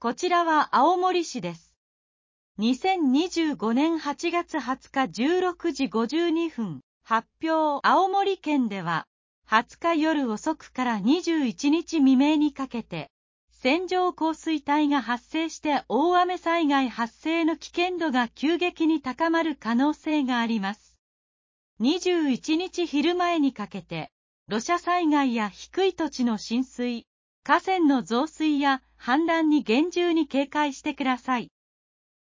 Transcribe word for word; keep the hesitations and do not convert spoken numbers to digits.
こちらは青森市です。にせんにじゅうごねんはちがつはつかじゅうろくじごじゅうにふん発表。青森県でははつか夜遅くからにじゅういちにち未明にかけて線状降水帯が発生して大雨災害発生の危険度が急激に高まる可能性があります。にじゅういちにち昼前にかけて土砂災害や低い土地の浸水、河川の増水や氾濫に厳重に警戒してください。